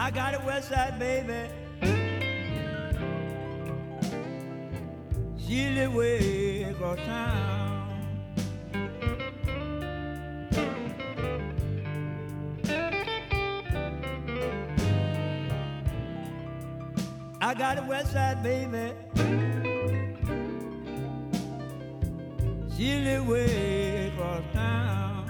I got a west side baby. She live way across town. I got a west side baby. She live way across town.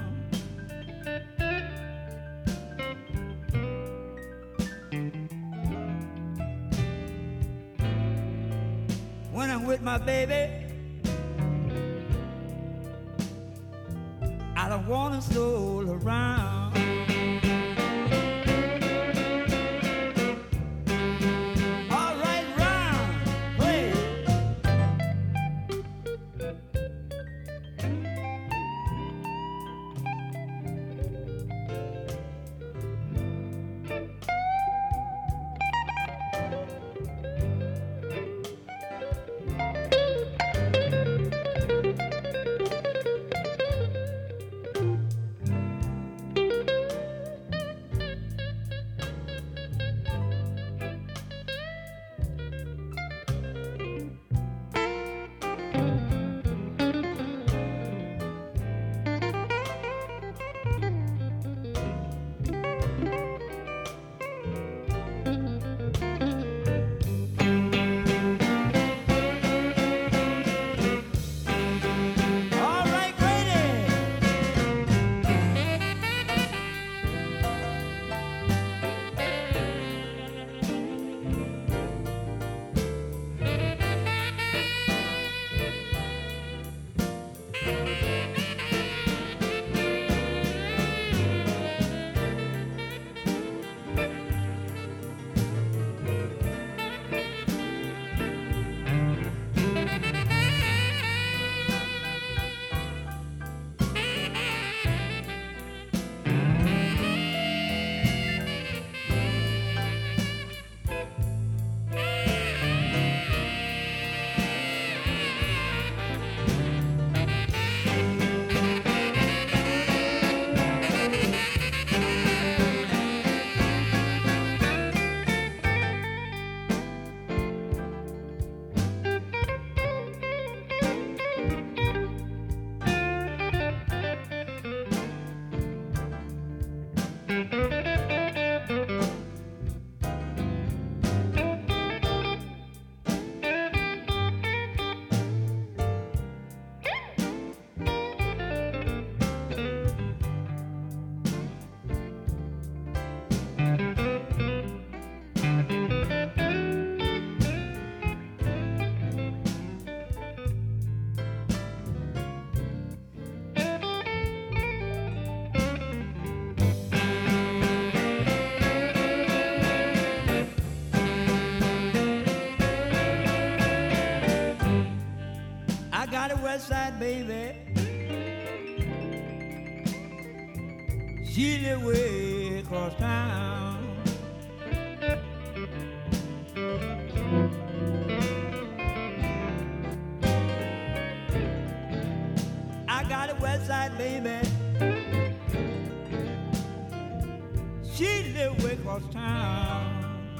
When I'm with my baby, I don't wanna stroll around. All right, round, play. All right, Grady. I got a west side baby. She live way across town. I got a west side baby. She live way across town.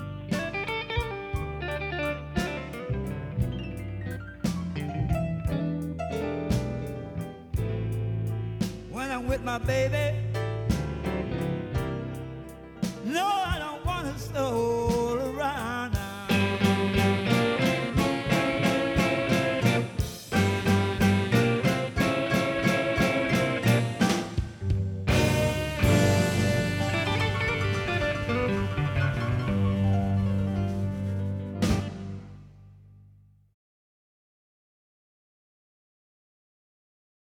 When I'm with my baby, no, I don't wanna slow